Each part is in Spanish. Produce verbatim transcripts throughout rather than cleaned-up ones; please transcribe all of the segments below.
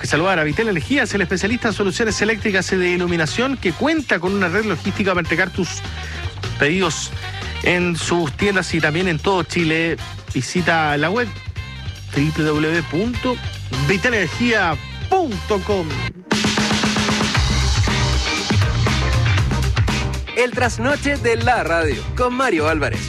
que saludar a Vitel Energías, el especialista en soluciones eléctricas y de iluminación, que cuenta con una red logística para entregar tus pedidos en sus tiendas y también en todo Chile. Visita la web doble u doble u doble u punto vitel energía punto com. El trasnoche de la radio con Mario Álvarez.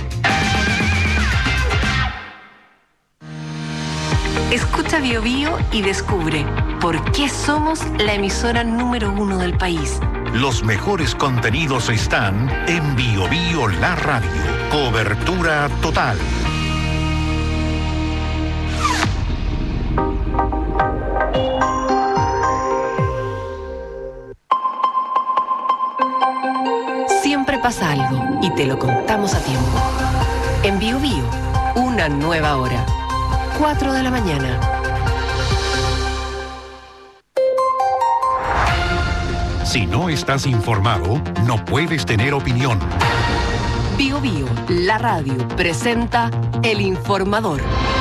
Escucha Bio Bio y descubre por qué somos la emisora número uno del país. Los mejores contenidos están en Bio Bio La Radio. Cobertura total. Siempre pasa algo y te lo contamos a tiempo. En Bio Bio, una nueva hora. cuatro de la mañana. Si no estás informado, no puedes tener opinión. Bio Bio, la radio, presenta El Informador.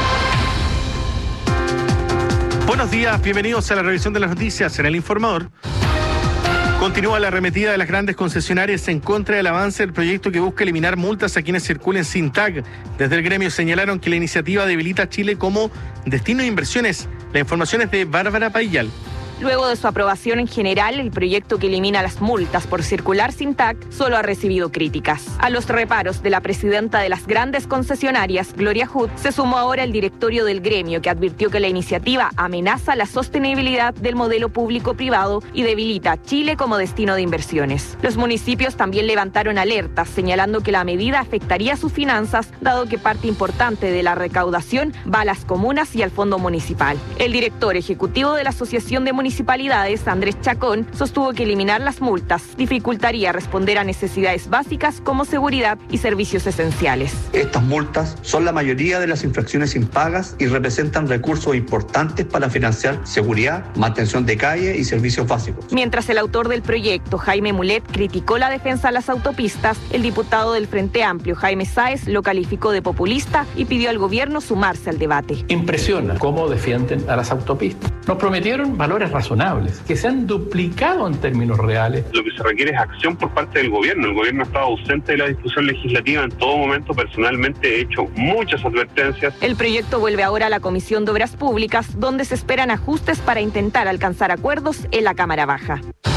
Buenos días, bienvenidos a la revisión de las noticias en El Informador. Continúa la arremetida de las grandes concesionarias en contra del avance del proyecto que busca eliminar multas a quienes circulen sin tag. Desde el gremio señalaron que la iniciativa debilita a Chile como destino de inversiones. La información es de Bárbara Paillal. Luego de su aprobación en general, el proyecto que elimina las multas por circular sin tag solo ha recibido críticas. A los reparos de la presidenta de las grandes concesionarias, Gloria Hood, se sumó ahora el directorio del gremio, que advirtió que la iniciativa amenaza la sostenibilidad del modelo público-privado y debilita a Chile como destino de inversiones. Los municipios también levantaron alertas, señalando que la medida afectaría sus finanzas, dado que parte importante de la recaudación va a las comunas y al fondo municipal. El director ejecutivo de la Asociación de Municipalidades, Andrés Chacón, sostuvo que eliminar las multas dificultaría responder a necesidades básicas como seguridad y servicios esenciales. Estas multas son la mayoría de las infracciones impagas y representan recursos importantes para financiar seguridad, mantención de calle y servicios básicos. Mientras el autor del proyecto, Jaime Mulet, criticó la defensa a las autopistas, el diputado del Frente Amplio, Jaime Sáez, lo calificó de populista y pidió al gobierno sumarse al debate. Impresiona cómo defienden a las autopistas. Nos prometieron valores razonables, que se han duplicado en términos reales. Lo que se requiere es acción por parte del gobierno. El gobierno ha estado ausente de la discusión legislativa en todo momento. Personalmente he hecho muchas advertencias. El proyecto vuelve ahora a la Comisión de Obras Públicas, donde se esperan ajustes para intentar alcanzar acuerdos en la Cámara Baja.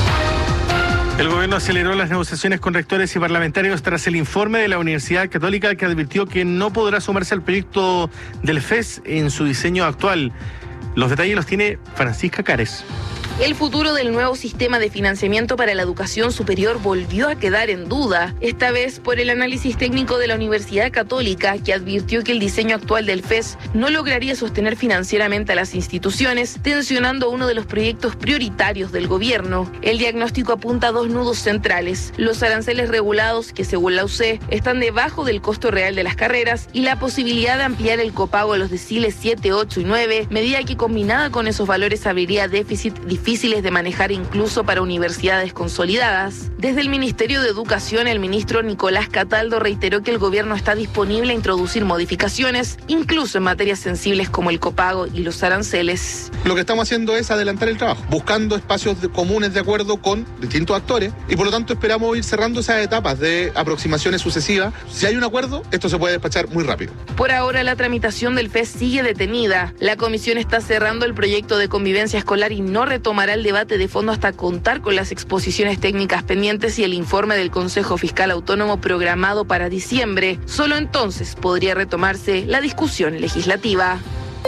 El gobierno aceleró las negociaciones con rectores y parlamentarios tras el informe de la Universidad Católica, que advirtió que no podrá sumarse al proyecto del F E S en su diseño actual. Los detalles los tiene Francisca Cares. El futuro del nuevo sistema de financiamiento para la educación superior volvió a quedar en duda, esta vez por el análisis técnico de la Universidad Católica, que advirtió que el diseño actual del F E S no lograría sostener financieramente a las instituciones, tensionando uno de los proyectos prioritarios del gobierno. El diagnóstico apunta a dos nudos centrales: los aranceles regulados, que según la U C E están debajo del costo real de las carreras, y la posibilidad de ampliar el copago a los deciles siete, ocho y nueve, medida que combinada con esos valores abriría déficit difíciles de manejar incluso para universidades consolidadas. Desde el Ministerio de Educación, el ministro Nicolás Cataldo reiteró que el gobierno está disponible a introducir modificaciones, incluso en materias sensibles como el copago y los aranceles. Lo que estamos haciendo es adelantar el trabajo, buscando espacios de, comunes de acuerdo con distintos actores, y por lo tanto esperamos ir cerrando esas etapas de aproximaciones sucesivas. Si hay un acuerdo, esto se puede despachar muy rápido. Por ahora, la tramitación del F E S sigue detenida. La comisión está cerrando el proyecto de convivencia escolar y no retoma el debate de fondo hasta contar con las exposiciones técnicas pendientes y el informe del Consejo Fiscal Autónomo programado para diciembre. Solo entonces podría retomarse la discusión legislativa.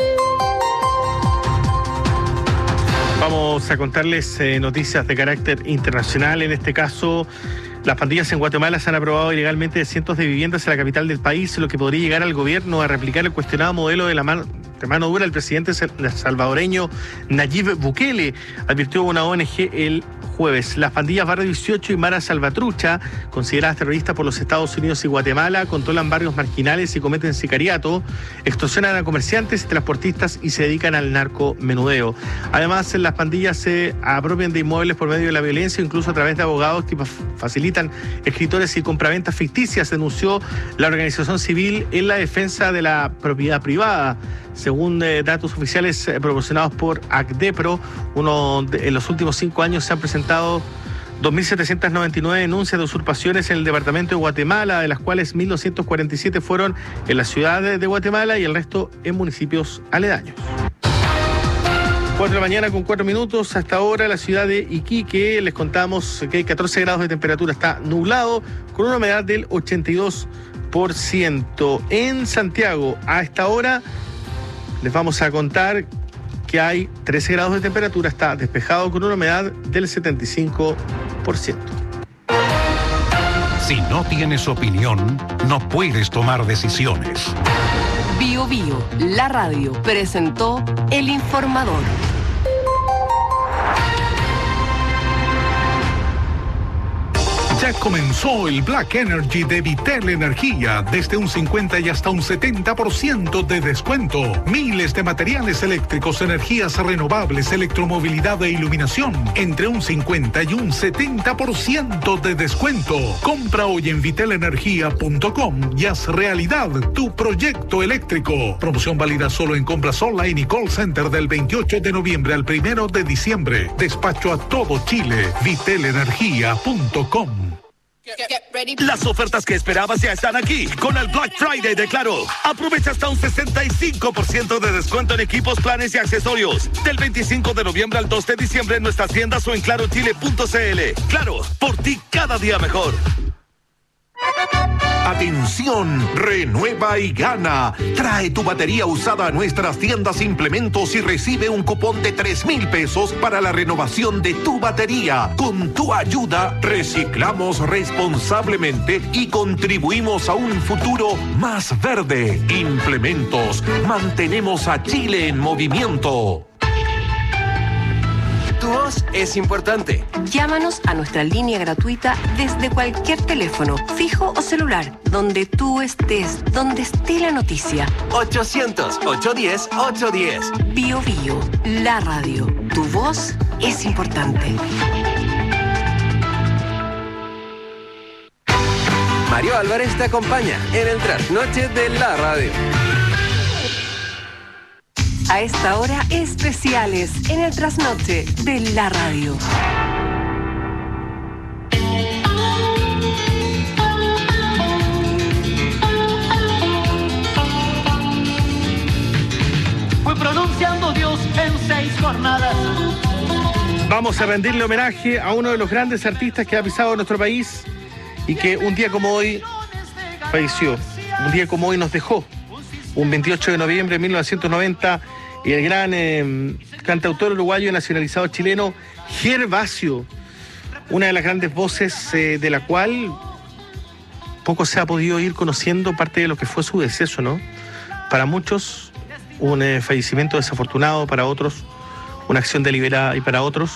Vamos a contarles eh, noticias de carácter internacional. En este caso, las pandillas en Guatemala se han aprobado ilegalmente cientos de viviendas en la capital del país, lo que podría llegar al gobierno a replicar el cuestionado modelo de la mano, de mano dura del presidente salvadoreño Nayib Bukele, advirtió una O N G el jueves. Las pandillas Barrio dieciocho y Mara Salvatrucha, consideradas terroristas por los Estados Unidos y Guatemala, controlan barrios marginales y cometen sicariato, extorsionan a comerciantes y transportistas y se dedican al narcomenudeo. Además, las pandillas se apropian de inmuebles por medio de la violencia, incluso a través de abogados que facilitan escritores y compraventas ficticias, denunció la organización civil en la defensa de la propiedad privada. Según eh, datos oficiales eh, proporcionados por ACDEPRO, uno de, en los últimos cinco años se han presentado dos mil setecientas noventa y nueve denuncias de usurpaciones en el departamento de Guatemala, de las cuales mil doscientas cuarenta y siete fueron en la ciudad de, de Guatemala y el resto en municipios aledaños. cuatro de la mañana con cuatro minutos. Hasta ahora la ciudad de Iquique, les contamos que hay catorce grados de temperatura, está nublado con una humedad del ochenta y dos por ciento. En Santiago, a esta hora les vamos a contar que hay trece grados de temperatura, está despejado con una humedad del setenta y cinco por ciento. Si no tienes opinión, no puedes tomar decisiones. Bio Bio, la radio, presentó El Informador. Ya comenzó el Black Energy de Vitel Energía, desde un cincuenta y hasta un setenta por ciento de descuento. Miles de materiales eléctricos, energías renovables, electromovilidad e iluminación, entre un cincuenta y un setenta por ciento de descuento. Compra hoy en vitel energía punto com y haz realidad tu proyecto eléctrico. Promoción válida solo en compras online y call center del veintiocho de noviembre al primero de diciembre. Despacho a todo Chile. vitel energía punto com. Las ofertas que esperabas ya están aquí con el Black Friday de Claro. Aprovecha hasta un sesenta y cinco por ciento de descuento en equipos, planes y accesorios. Del veinticinco de noviembre al dos de diciembre en nuestras tiendas o en claro chile punto c l. Claro, por ti cada día mejor. Atención, renueva y gana. Trae tu batería usada a nuestras tiendas Implementos y recibe un cupón de tres mil pesos para la renovación de tu batería. Con tu ayuda, reciclamos responsablemente y contribuimos a un futuro más verde. Implementos, mantenemos a Chile en movimiento. Tu voz es importante. Llámanos a nuestra línea gratuita desde cualquier teléfono, fijo o celular, donde tú estés, donde esté la noticia. ochocientos, ochocientos diez, ochocientos diez. Bio Bio, la radio. Tu voz es importante. Mario Álvarez te acompaña en el trasnoche de la radio. A esta hora, especiales en el trasnoche de la radio. Fue pronunciando Dios en seis jornadas. Vamos a rendirle homenaje a uno de los grandes artistas que ha pisado nuestro país y que un día como hoy falleció, un día como hoy nos dejó. Un veintiocho de noviembre de mil novecientos noventa, y el gran eh, cantautor uruguayo nacionalizado chileno Gervasio, una de las grandes voces eh, de la cual poco se ha podido ir conociendo parte de lo que fue su deceso, ¿no? Para muchos, un eh, fallecimiento desafortunado, para otros, una acción deliberada, y para otros,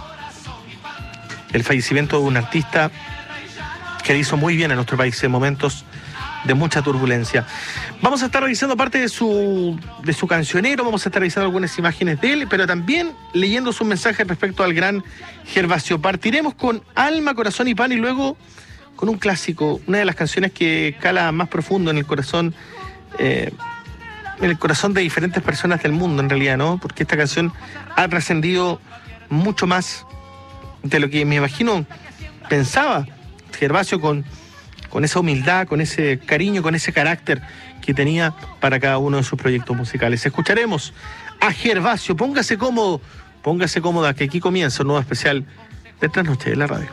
el fallecimiento de un artista que le hizo muy bien a nuestro país en momentos de mucha turbulencia. Vamos a estar revisando parte de su, de su cancionero, vamos a estar revisando algunas imágenes de él, pero también leyendo sus mensajes respecto al gran Gervasio. Partiremos con Alma, Corazón y Pan y luego con un clásico, una de las canciones que cala más profundo en el corazón, eh, en el corazón de diferentes personas del mundo en realidad, ¿no? Porque esta canción ha trascendido mucho más de lo que me imagino pensaba Gervasio con con esa humildad, con ese cariño, con ese carácter que tenía para cada uno de sus proyectos musicales. Escucharemos a Gervasio. Póngase cómodo, póngase cómoda, que aquí comienza un nuevo especial de Trasnoche de la Radio.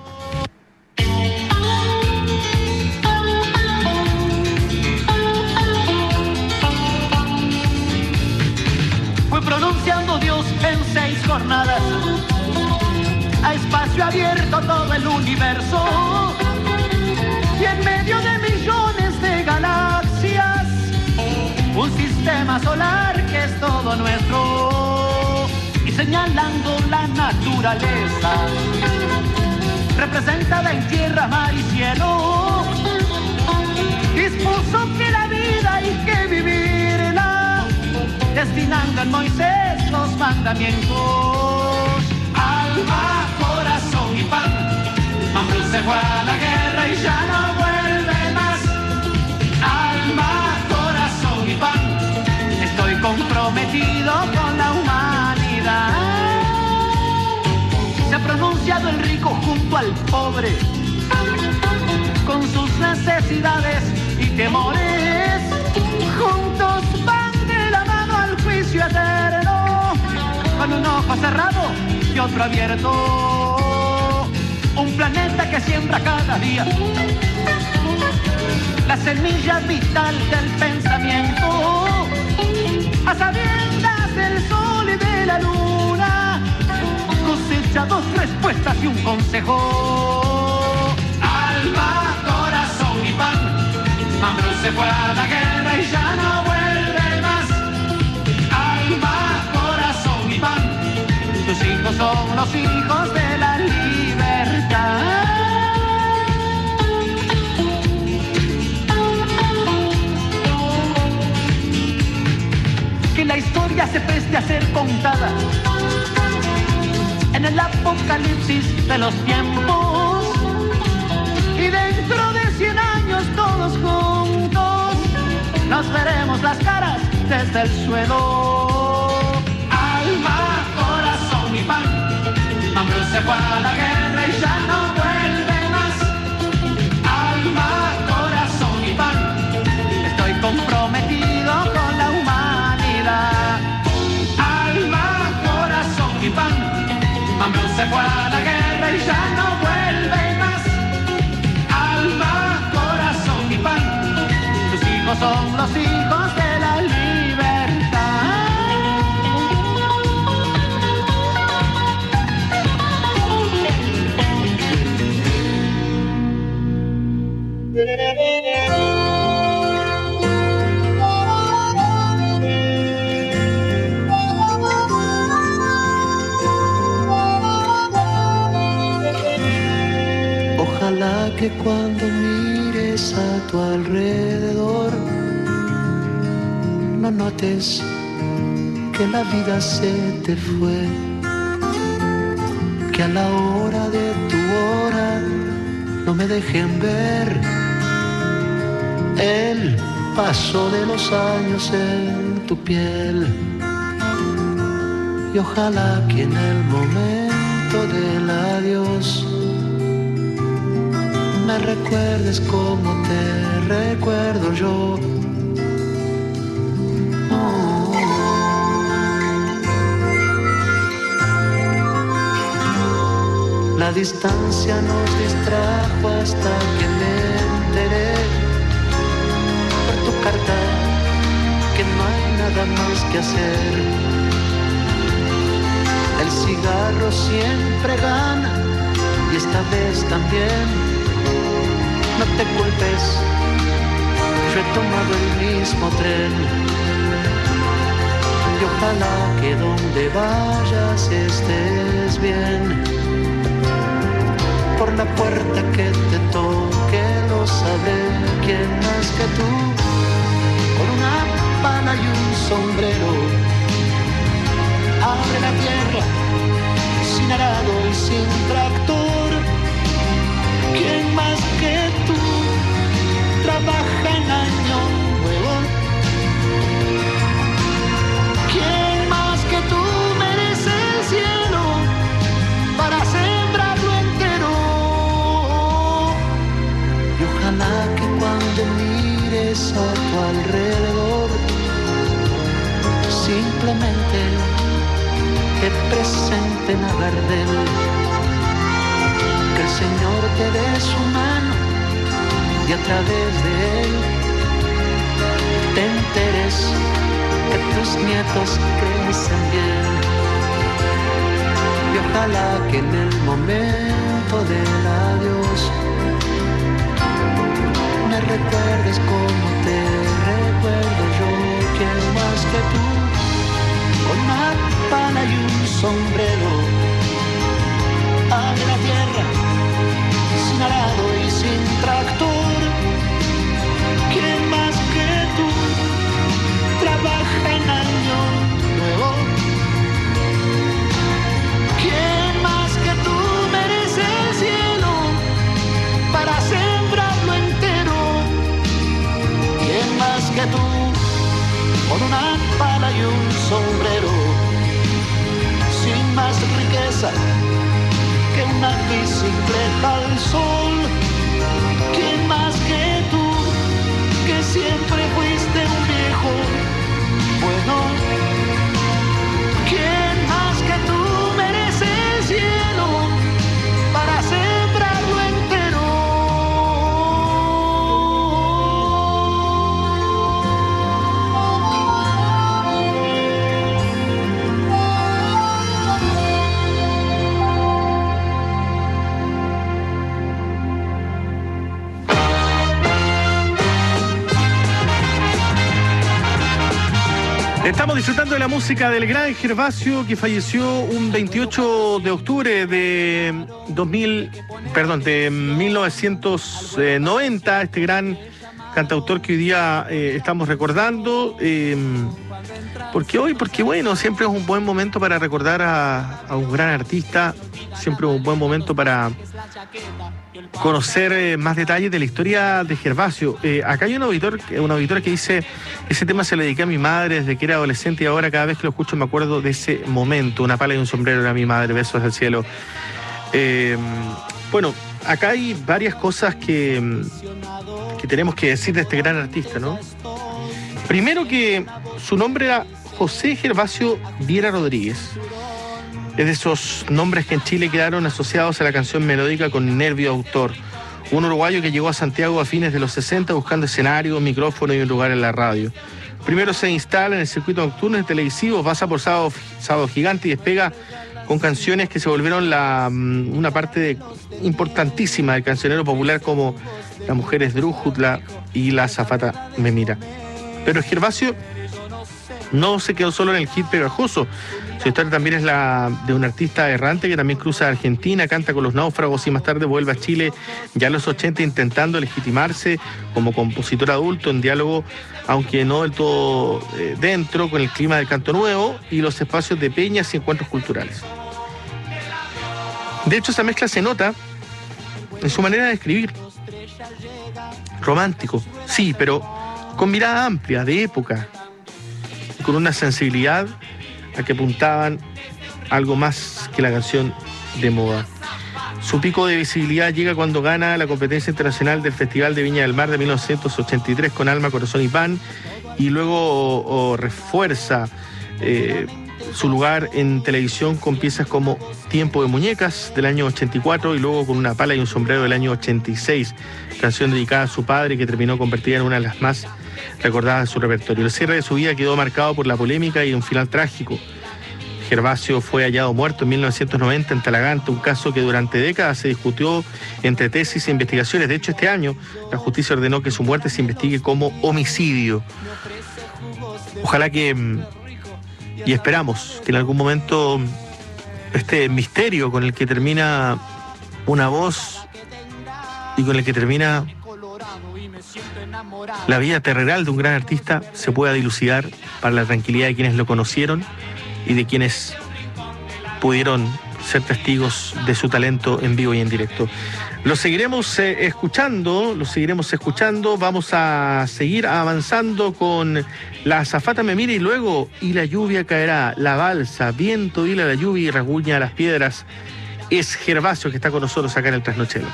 Fue pronunciando Dios en seis jornadas, a espacio abierto todo el universo. Y en medio de millones de galaxias, un sistema solar que es todo nuestro. Y se señalando la naturaleza, representada en tierra, mar y cielo. Dispuso que la vida hay que vivirla, destinando en Moisés los mandamientos. Alma, corazón y pan, Mambrú se fue a la guerra y ya no vuelve más. Alma, corazón y pan, estoy comprometido con la humanidad. Se ha pronunciado el rico junto al pobre, con sus necesidades y temores. Juntos van de la mano al juicio eterno, con un ojo cerrado y otro abierto. Un planeta que siembra cada día la semilla vital del pensamiento, a sabiendas del sol y de la luna, cosecha dos respuestas y un consejo. Alma, corazón y pan, Mambrú se fue a la guerra y ya no vuelve más. Alma, corazón y pan, tus hijos son los hijos de la libertad. Que la historia se preste a ser contada en el apocalipsis de los tiempos, y dentro de cien años todos juntos nos veremos las caras desde el suelo. Alma, corazón y pan, Mambrú se fue a la guerra y ya no vuelve más. Alma, corazón y pan, estoy comprometido con la humanidad. Alma, corazón y pan, Mambrú se fue a la guerra y ya no vuelve más. Alma, corazón y pan, tus hijos son los hijos de la libertad. Ojalá que cuando mires a tu alrededor no notes que la vida se te fue, que a la hora de tu hora no me dejen ver el paso de los años en tu piel. Y ojalá que en el momento del adiós me recuerdes como te recuerdo yo. Oh. La distancia nos distrajo hasta que me enteré por tu carta que no hay nada más que hacer. El cigarro siempre gana y esta vez también. No te culpes, yo he tomado el mismo tren. Y ojalá que donde vayas estés bien. Por la puerta que te toque lo sabré, quién más que tú. Con una pala y un sombrero abre la tierra sin arado y sin tractor. ¿Quién más que tú trabaja en año nuevo? ¿Quién más que tú merece el cielo para sembrarlo entero? Y ojalá que cuando mires a tu alrededor simplemente te presenten a Gardel. Que el Señor te dé su mano y a través de él te enteres que tus nietos crecen bien. Y ojalá que en el momento del adiós me recuerdes como te recuerdo yo. ¿Quién más que tú con una pala y un sombrero. Abre la tierra, sin arado y sin tractor. ¿Quién más que tú trabaja en año nuevo? ¿Quién más que tú merece el cielo para sembrarlo entero? ¿Quién más que tú con una pala y un sombrero? Sin más riqueza que una bicicleta al sol. ¿Quién más que tú, que siempre fuiste un viejo bueno? ¿Quién más que tú merece el cielo para sembrarlo entero? Estamos disfrutando de la música del gran Gervasio, que falleció un veintiocho de octubre de dos mil, perdón, de mil novecientos noventa, este gran cantautor que hoy día eh, estamos recordando. Eh, ¿Por qué hoy? Porque bueno, siempre es un buen momento para recordar a, a un gran artista, siempre es un buen momento para conocer eh, más detalles de la historia de Gervasio. Eh, acá hay un auditor, un auditor que dice: ese tema se lo dediqué a mi madre desde que era adolescente y ahora cada vez que lo escucho me acuerdo de ese momento. Una pala y un sombrero era mi madre, besos al cielo. Eh, bueno, acá hay varias cosas que, que tenemos que decir de este gran artista, ¿no? Primero, que su nombre era José Gervasio Viera Rodríguez. Es de esos nombres que en Chile quedaron asociados a la canción melódica con nervio autor. Un uruguayo que llegó a Santiago a fines de los sesenta buscando escenario, micrófono y un lugar en la radio. Primero se instala en el circuito nocturno y televisivo, pasa por Sábado, Sábado Gigante y despega con canciones que se volvieron la, una parte de, importantísima del cancionero popular, como La mujer es drújula y La azafata me mira. Pero Gervasio no se quedó solo en el hit pegajoso. Su historia también es la de un artista errante que también cruza Argentina, canta con Los Náufragos y más tarde vuelve a Chile ya en los ochenta intentando legitimarse como compositor adulto en diálogo, aunque no del todo eh, dentro, con el clima del canto nuevo y los espacios de peñas y encuentros culturales. De hecho, esa mezcla se nota en su manera de escribir. Romántico, sí, pero con mirada amplia, de época, con una sensibilidad a que apuntaban algo más que la canción de moda. Su pico de visibilidad llega cuando gana la competencia internacional del Festival de Viña del Mar de mil novecientos ochenta y tres con Alma, Corazón y Pan, y luego o, o refuerza eh, su lugar en televisión con piezas como Tiempo de Muñecas del año ochenta y cuatro y luego con Una pala y un sombrero del año ochenta y seis, canción dedicada a su padre que terminó convertida en una de las más recordadas de su repertorio. El cierre de su vida quedó marcado por la polémica y un final trágico. Gervasio fue hallado muerto en mil novecientos noventa en Talagante, un caso que durante décadas se discutió entre tesis e investigaciones. De hecho, este año la justicia ordenó que su muerte se investigue como homicidio. Ojalá que, y esperamos que en algún momento este misterio con el que termina Una voz y con el que termina la vida terrenal de un gran artista se pueda dilucidar para la tranquilidad de quienes lo conocieron y de quienes pudieron ser testigos de su talento en vivo y en directo. Lo seguiremos eh, escuchando, lo seguiremos escuchando, vamos a seguir avanzando con La azafata me mira y luego Y la lluvia caerá, La balsa, viento hila la lluvia y rasguña las piedras. Es Gervasio que está con nosotros acá en el Trasnochero.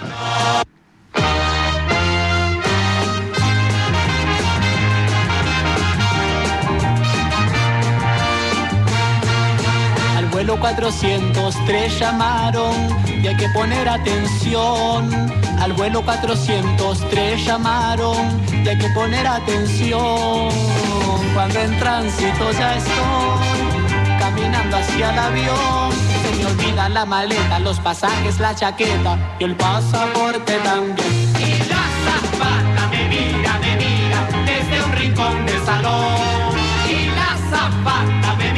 Vuelo cuatrocientos tres llamaron y hay que poner atención. Al vuelo cuatrocientos tres llamaron y hay que poner atención. Cuando en tránsito ya estoy caminando hacia el avión, se me olvida la maleta, los pasajes, la chaqueta y el pasaporte también. Y la azafata me mira, me mira desde un rincón del salón. Y la azafata me mira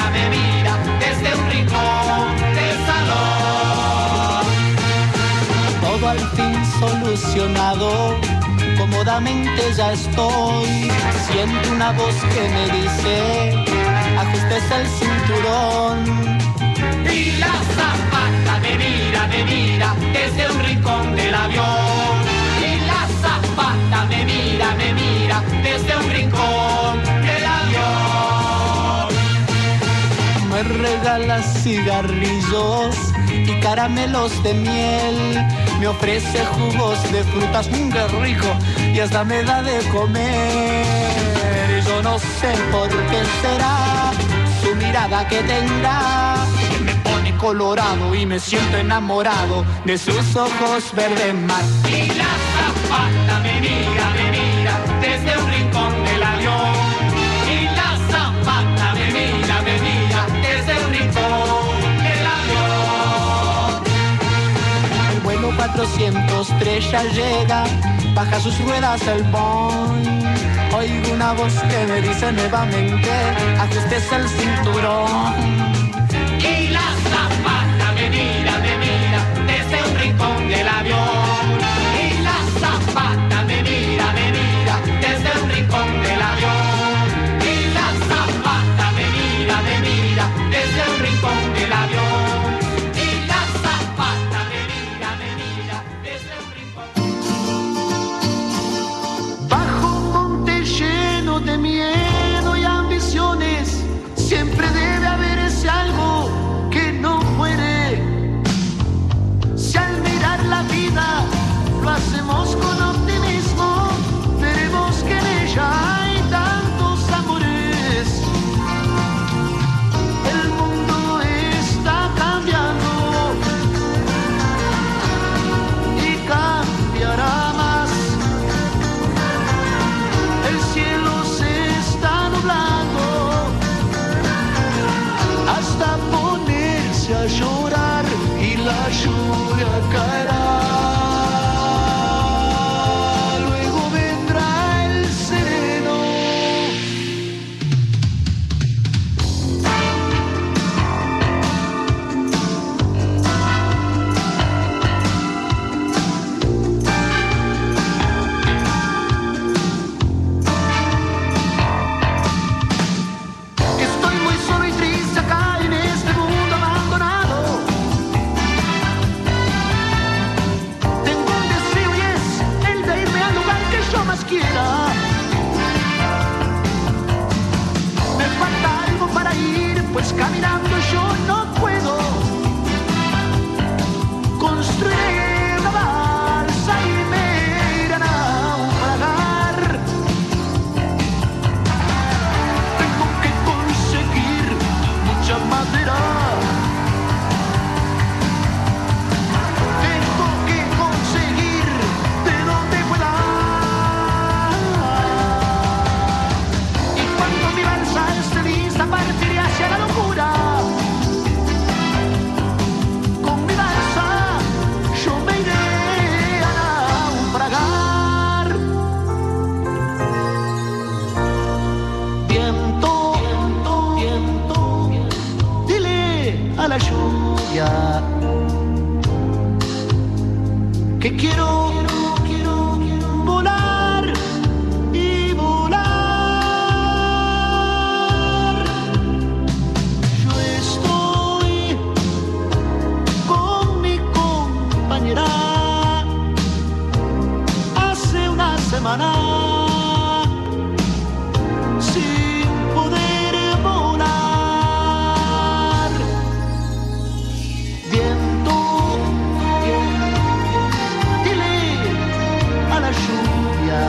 mira, me mira desde un rincón del salón. Todo al fin solucionado, cómodamente ya estoy. Siento una voz que me dice, ajustes el cinturón. Y la zapata me mira, me mira desde un rincón del avión. Y la zapata me mira, me mira desde un rincón del avión. Me regala cigarrillos y caramelos de miel. Me ofrece jugos de frutas, mmm, qué rico, y hasta me da de comer. Yo no sé por qué será su mirada que tendrá, que me pone colorado y me siento enamorado de sus ojos verde mar. Y la zapata me mira, me mira desde un rincón del avión. Y la zapata me mira, me mira desde un rincón del avión. El vuelo cuatrocientos tres ya llega, baja sus ruedas el Boeing. Oigo una voz que me dice nuevamente, ajustes el cinturón. Y la zapata me mira, me mira desde un rincón del avión. Y la zapata me mira, me mira desde un rincón del avión. Y la zapata me mira, me mira desde un rincón del avión. Y la zapata me mira, me mira desde un rincón. Bajo un monte lleno de miedo y ambiciones, siempre debe haber ese algo que no muere. Si al mirar la vida lo hacemos con optimismo, veremos que en ella hay tantos amores. El mundo está cambiando y cambiará más. El cielo se está nublando hasta ponerse a llorar y la lluvia caerá. Luego vendrá el sereno. Estoy muy solo y triste acá en este mundo abandonado. Tengo un deseo y es el de irme al lugar que yo más quiera. Me falta algo para ir, pues caminando yo no puedo. Construiré una balsa y me iré a naufragar. Tengo que conseguir mucha madera. Tengo que conseguir de donde pueda. Y cuando mi balsa esté lista, partiré hacia la locura. Con mi balsa yo me iré a naufragar. Viento, viento, viento, dile a la lluvia que quiero, quiero, quiero volar y volar. Yo estoy con mi compañera hace una semana sin poder volar. Viento, viento, dile a la lluvia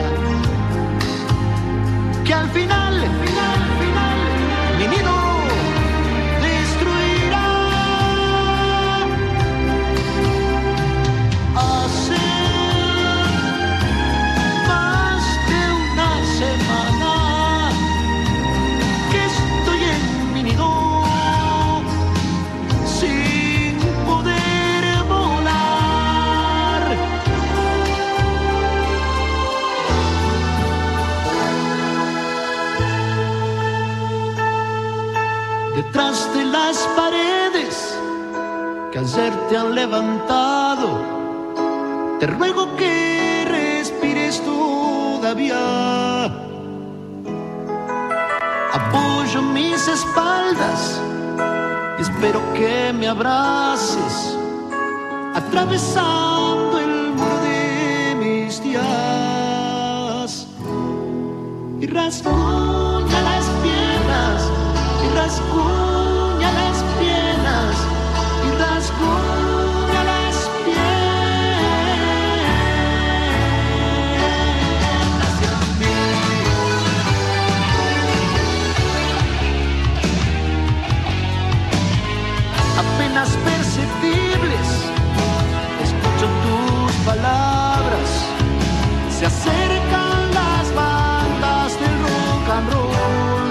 que al final, final, final, mi nido destruirá. Hace más que ayer te han levantado. Te ruego que respires todavía. Apoyo mis espaldas y espero que me abraces, atravesando el muro de mis días. Y rasguña las piernas, y rasguña las piernas, y rasguña las piernas. Apenas perceptibles, escucho tus palabras, se acercan las bandas del rock and roll,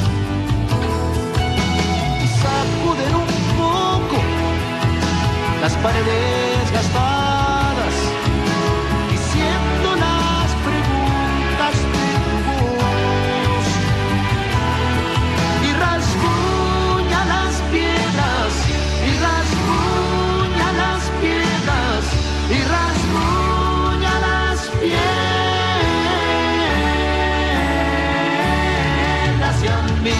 sacuden un poco las paredes gastadas, diciendo las preguntas de tu voz, y rasguña las piedras, y rasguña las piedras, y rasguña las piedras hacia mí.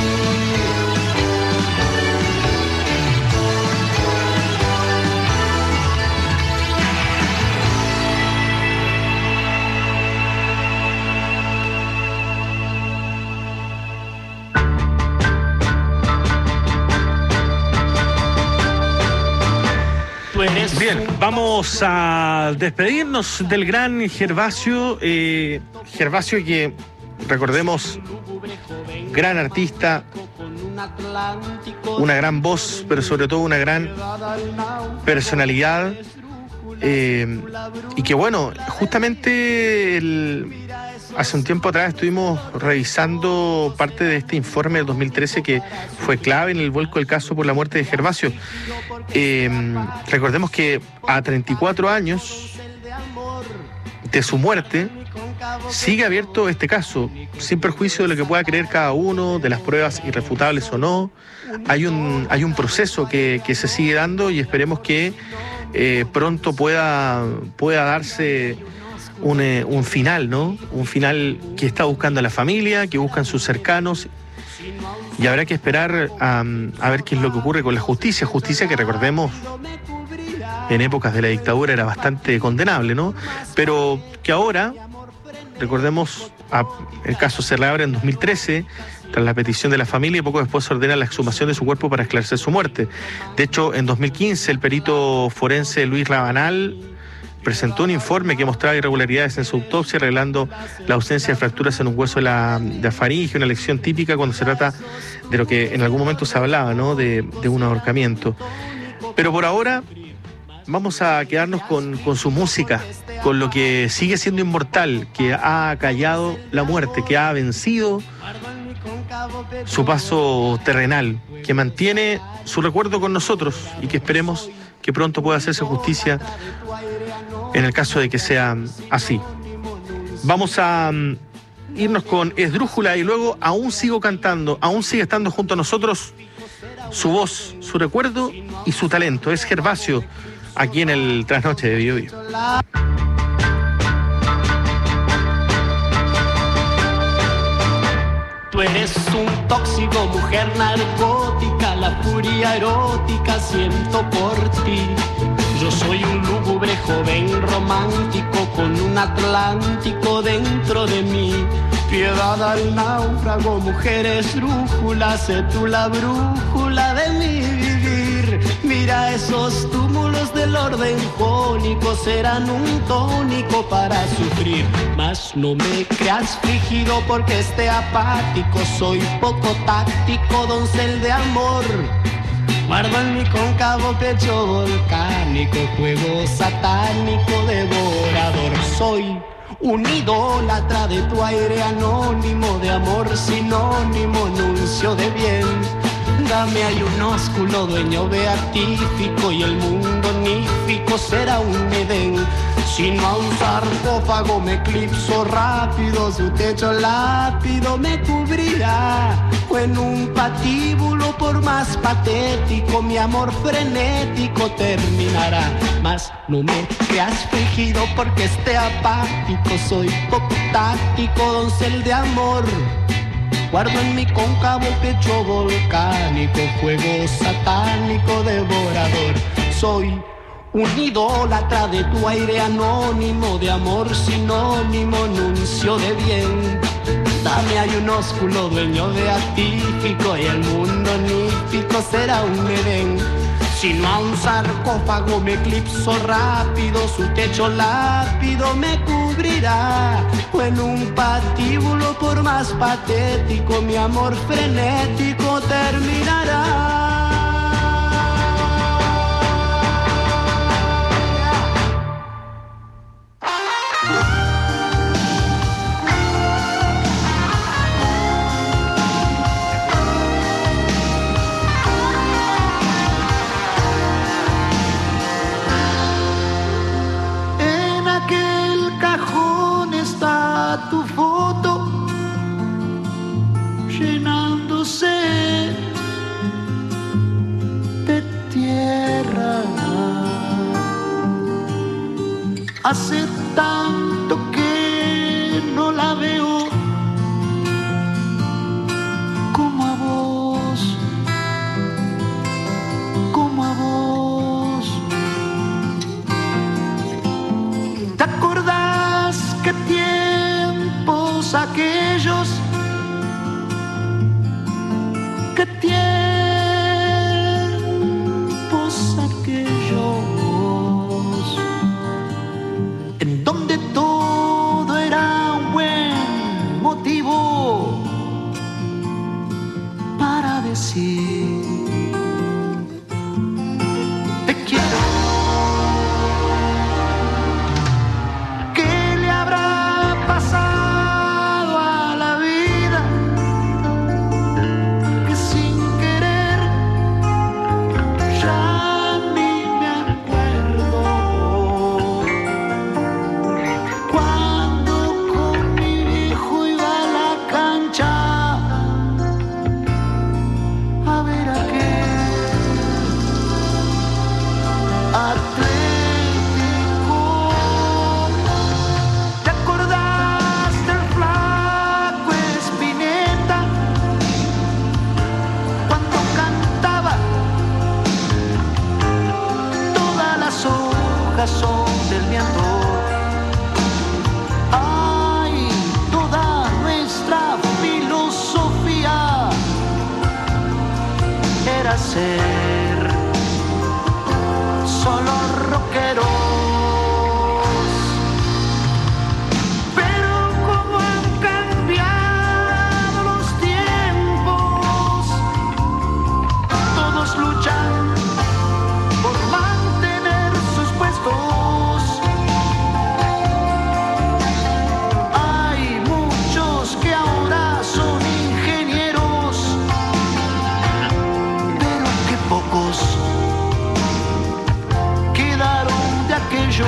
Bien, vamos a despedirnos del gran Gervasio, eh, Gervasio que, recordemos, gran artista, una gran voz, pero sobre todo una gran personalidad, eh, y que bueno, justamente el, hace un tiempo atrás estuvimos revisando parte de este informe del dos mil trece que fue clave en el vuelco del caso por la muerte de Gervasio. Eh, recordemos que a treinta y cuatro años de su muerte sigue abierto este caso, sin perjuicio de lo que pueda creer cada uno, de las pruebas irrefutables o no. Hay un, hay un proceso que, que se sigue dando y esperemos que eh, pronto pueda, pueda darse un, eh, un final, ¿no? Un final que está buscando la familia, que buscan sus cercanos. Y habrá que esperar a, a ver qué es lo que ocurre con la justicia. Justicia que, recordemos, en épocas de la dictadura era bastante condenable, ¿no? Pero que ahora, recordemos, a, el caso se reabre en dos mil trece, tras la petición de la familia, y poco después se ordena la exhumación de su cuerpo para esclarecer su muerte. De hecho, en dos mil quince, el perito forense Luis Rabanal presentó un informe que mostraba irregularidades en su autopsia, revelando la ausencia de fracturas en un hueso de la, de la faringe, una lección típica cuando se trata de lo que en algún momento se hablaba, ¿no? De, de un ahorcamiento. Pero por ahora vamos a quedarnos con, con su música, con lo que sigue siendo inmortal, que ha callado la muerte, que ha vencido su paso terrenal, que mantiene su recuerdo con nosotros y que esperemos que pronto pueda hacerse justicia en el caso de que sea así. Vamos a um, irnos con Esdrújula y luego Aún sigo cantando, aún sigue estando junto a nosotros su voz, su recuerdo y su talento. Es Gervasio, aquí en el Trasnoche de Bio Bio. Tú eres un tóxico, mujer narcótica, la furia erótica siento por ti. Yo soy un lúgubre joven romántico con un Atlántico dentro de mí. Piedad al náufrago, mujer esdrújula, sé tú la brújula de mi vivir. Mira esos túmulos del orden jónico, serán un tónico para sufrir. Mas no me creas frígido porque esté apático, soy poco táctico, doncel de amor. Guardo en mi cóncavo pecho volcánico, juego satánico devorador. Soy un idólatra de tu aire anónimo, de amor sinónimo, nuncio de bien. Dame hay un ósculo, dueño beatífico, y el mundo nífico será un Edén. Si no a un sarcófago me eclipso rápido, su techo lápido me cubrirá. O en un patíbulo, por más patético, mi amor frenético terminará. Mas no me creas fingido porque esté apático, soy poco táctico, doncel de amor. Guardo en mi cóncavo pecho volcánico, fuego satánico devorador. Soy un idólatra de tu aire anónimo, de amor sinónimo, nuncio de bien. Dame hay un ósculo dueño de atípico y el mundo nífico será un Edén. Si no a un sarcófago me eclipso rápido, su techo lápido me cubrirá. O en un patíbulo, por más patético, mi amor frenético terminará. Tu foto llenándose de tierra. Hace tanto que no la veo como a vos, como a vos. ¿Te acordás que tiempos aquellos, que tiempos aquellos, en donde todo era un buen motivo para decir te quiero? ¿Qué le habrá pasado a la vida que sin querer ya ni me acuerdo? Cuando con mi viejo iba a la cancha a ver a qué Atlético. ¿Te acordás del flaco Spinetta cuando cantaba? Todas las hojas son del viento. Ay, toda nuestra filosofía era ser solo rockeros. Pero cómo han cambiado los tiempos, todos luchan por mantener sus puestos. Hay muchos que ahora son ingenieros, pero qué pocos quedaron de aquellos.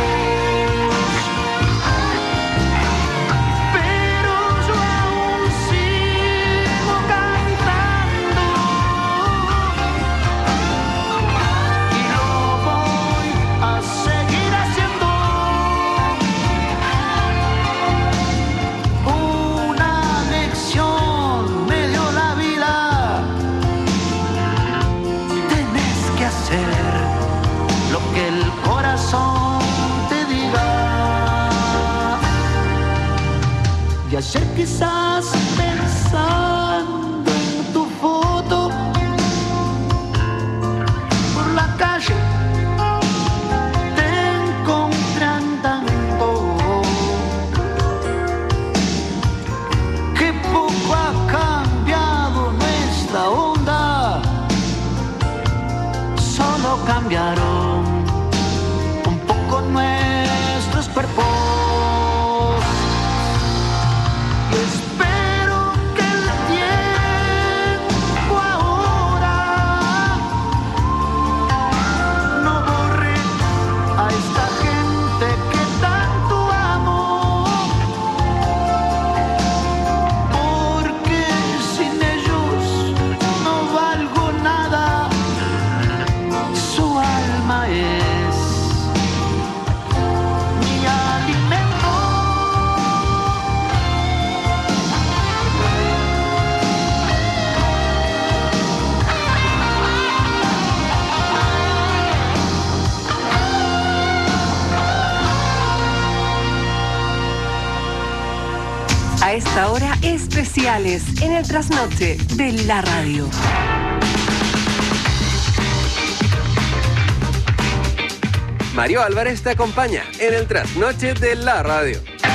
Pero yo aún sigo cantando y lo voy a seguir haciendo. Una lección me dio la vida. Tenés que hacer lo que el corazón te diga. Y ayer quizás pensando en tu foto por la calle te encontré andando. Qué poco ha cambiado nuestra onda, solo cambiaron un poco nuestros cuerpos. Y espero A esta hora, especiales en el trasnoche de la radio. Mario Álvarez te acompaña en el trasnoche de la radio.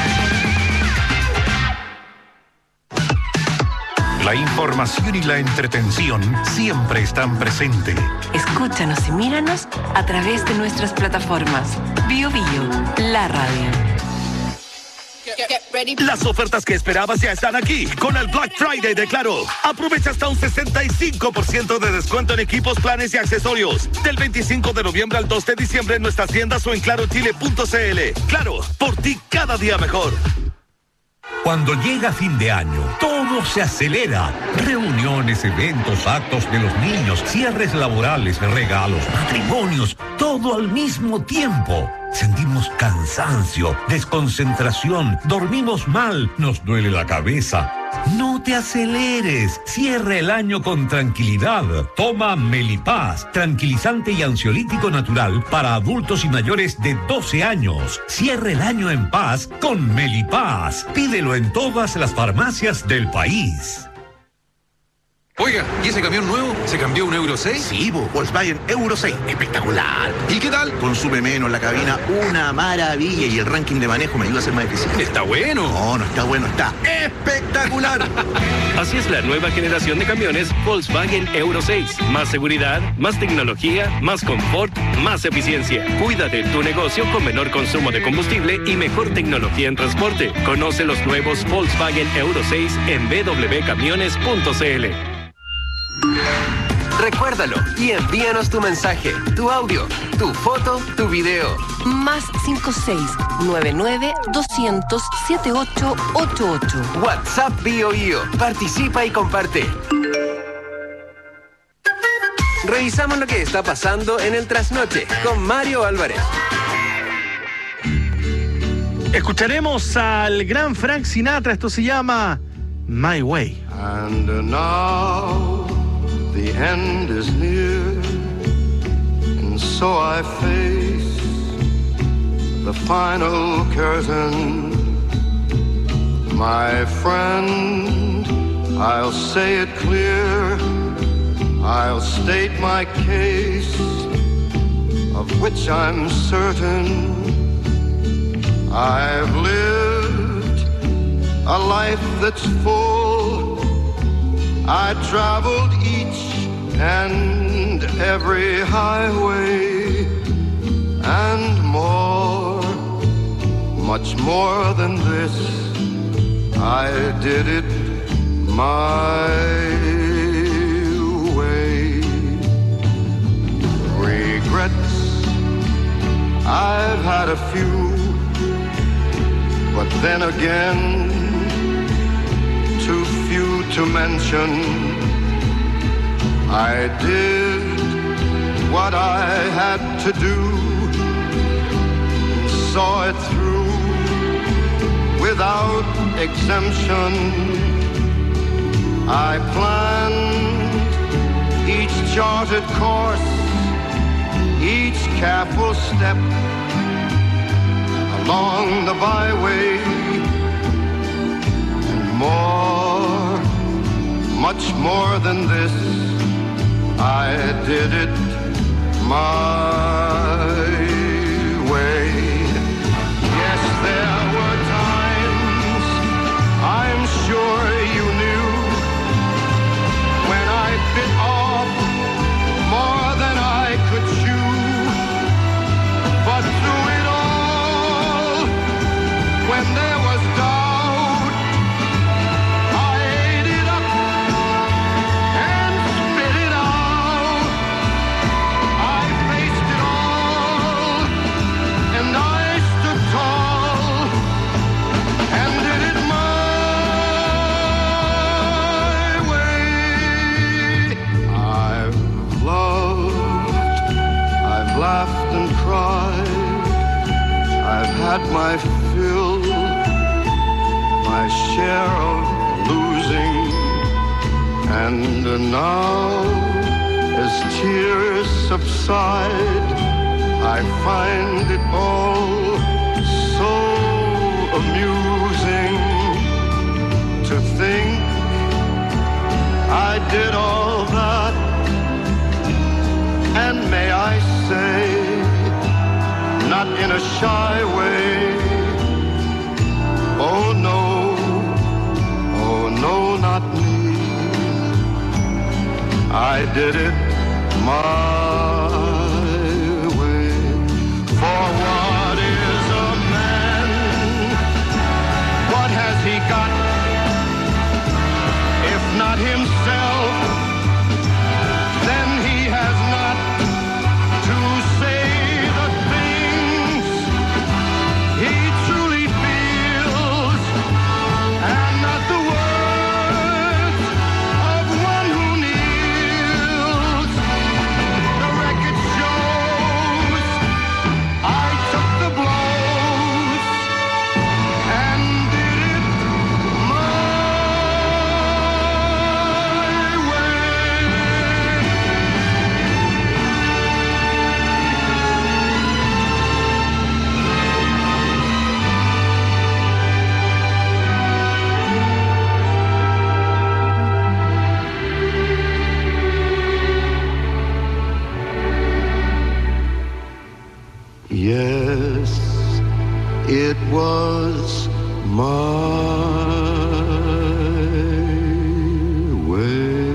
La información y la entretención siempre están presentes. Escúchanos y míranos a través de nuestras plataformas. Bio Bio, la radio. Las ofertas que esperabas ya están aquí con el Black Friday de Claro. Aprovecha hasta un sesenta y cinco por ciento de descuento en equipos, planes y accesorios. Del veinticinco de noviembre al dos de diciembre en nuestras tiendas o en claro chile punto c l. Claro, por ti cada día mejor. Cuando llega fin de año, todo se acelera. Reuniones, eventos, actos de los niños, cierres laborales, regalos, matrimonios, todo al mismo tiempo. Sentimos cansancio, desconcentración, dormimos mal, nos duele la cabeza. No te aceleres, cierra el año con tranquilidad. Toma Melipaz, tranquilizante y ansiolítico natural para adultos y mayores de doce años. Cierra el año en paz con Melipaz. Pídelo en todas las farmacias del país. Oiga, ¿y ese camión nuevo? ¿Se cambió a un Euro seis? Sí, Volkswagen Euro seis. Espectacular. ¿Y qué tal? Consume menos la cabina, una maravilla. Y el ranking de manejo me ayuda a ser más eficiente. ¿Está bueno? No, no está bueno, está espectacular. Así es la nueva generación de camiones Volkswagen Euro seis. Más seguridad, más tecnología, más confort, más eficiencia. Cuida de tu negocio con menor consumo de combustible y mejor tecnología en transporte. Conoce los nuevos Volkswagen Euro seis en w w w punto camiones punto c l. Recuérdalo y envíanos tu mensaje, tu audio, tu foto, tu video. Más cinco seis nueve nueve dos cero cero siete ocho ocho ocho. WhatsApp Bio Bio. Participa y comparte. Revisamos lo que está pasando en el trasnoche con Mario Álvarez. Escucharemos al gran Frank Sinatra. Esto se llama My Way. And now the end is near, and so I face the final curtain. My friend, I'll say it clear, I'll state my case, of which I'm certain. I've lived a life that's full. I traveled each and every highway and more, much more than this. I did it my way. Regrets, I've had a few, but then again, too few to mention. I did what I had to do, saw it through without exemption. I planned each charted course, each careful step along the byway, and more, much more than this, I did it my way. Yes, there were times, I'm sure you knew, when I bit off more than I could chew. But through it all, when there was doubt, I ate it up and spit it out. I faced it all, and I stood tall and did it my way. I've loved, I've laughed and cried, I've had my fill, my share of losing, and now, as tears subside, I find it all so amusing. to think I did all that, and may I say, not in a shy way, oh no, oh no, not me, I did it my way. For what is a man? What has he got? If not himself, then he has not to say the things he truly feels, and not the words of one who kneels. The record shows I took the blows and did it my Yes, it was my way.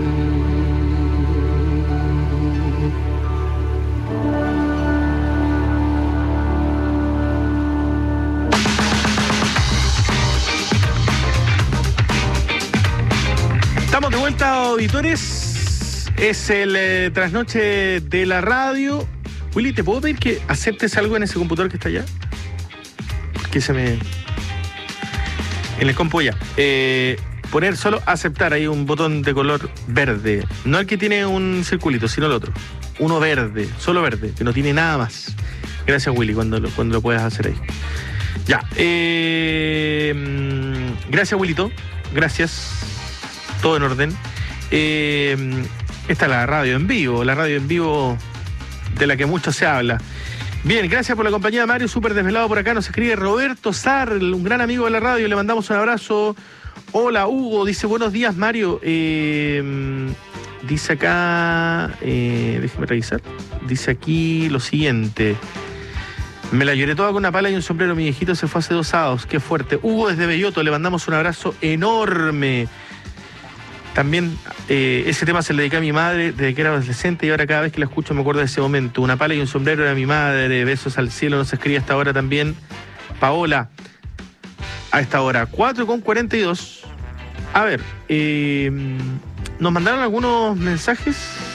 Estamos de vuelta, auditores. Es el eh, trasnoche de la radio. Willy, ¿te puedo pedir que aceptes algo en ese computador que está allá? Que se me... En el compu ya. Eh, poner solo aceptar, hay un botón de color verde. No el que tiene un circulito, sino el otro. Uno verde, solo verde, que no tiene nada más. Gracias, Willy, cuando lo, cuando lo puedas hacer ahí. Ya. Eh, gracias, Willito. Gracias. Todo en orden. Eh, esta es la radio en vivo, la radio en vivo de la que mucho se habla. Bien, gracias por la compañía, Mario, súper desvelado por acá. Nos escribe Roberto Sarl, un gran amigo de la radio, le mandamos un abrazo. Hola, Hugo, dice, buenos días, Mario. Eh, dice acá, eh, déjeme revisar, dice aquí lo siguiente. Me la lloré toda con una pala y un sombrero, mi viejito se fue hace dos sábados, qué fuerte. Hugo desde Belloto, le mandamos un abrazo enorme. También eh, ese tema se le dediqué a mi madre desde que era adolescente y ahora cada vez que la escucho me acuerdo de ese momento. Una pala y un sombrero era mi madre, besos al cielo, nos escribe hasta ahora también Paola. A esta hora, cuatro con cuarenta y dos. A ver, eh, nos mandaron algunos mensajes.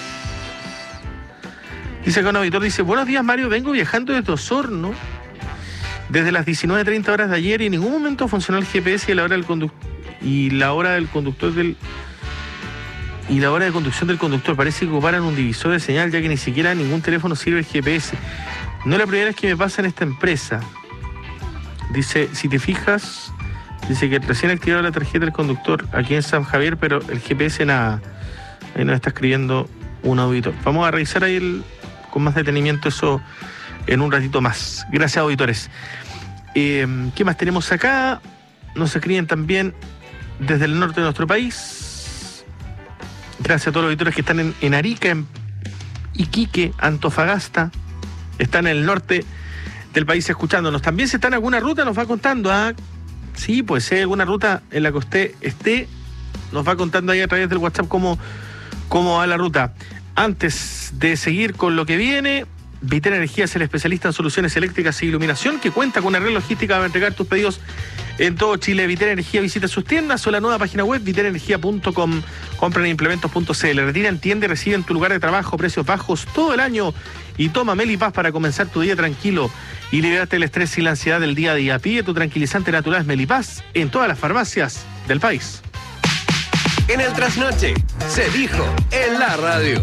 Dice acá un auditor, dice, buenos días, Mario, vengo viajando desde Osorno desde las diecinueve treinta horas de ayer y en ningún momento funcionó el G P S y la hora del conductor y la hora del conductor del y la hora de conducción del conductor. Parece que ocuparan un divisor de señal, ya que ni siquiera en ningún teléfono sirve el G P S. No es la primera vez que me pasa en esta empresa. Dice, si te fijas, dice que recién activaron la tarjeta del conductor aquí en San Javier, pero el G P S nada. Ahí nos está escribiendo un auditor. Vamos a revisar ahí el, con más detenimiento eso en un ratito más. Gracias, auditores. Eh, ¿Qué más tenemos acá? Nos escriben también desde el norte de nuestro país. Gracias a todos los auditores que están en, en Arica, en Iquique, Antofagasta. Están en el norte del país escuchándonos. También si está en alguna ruta nos va contando. ¿Ah? Sí, pues si hay alguna ruta en la que usted esté, nos va contando ahí a través del WhatsApp cómo, cómo va la ruta. Antes de seguir con lo que viene, Vitel Energía es el especialista en soluciones eléctricas e iluminación que cuenta con una red logística para entregar tus pedidos en todo Chile. Vitel Energía, visita sus tiendas o la nueva página web vitel energía punto com. Compra en implementos punto c l. Retira, entiende, recibe en tu lugar de trabajo precios bajos todo el año y toma Melipaz para comenzar tu día tranquilo y liberarte del estrés y la ansiedad del día a día. Pide tu tranquilizante natural Melipaz en todas las farmacias del país. En el trasnoche se dijo en la radio.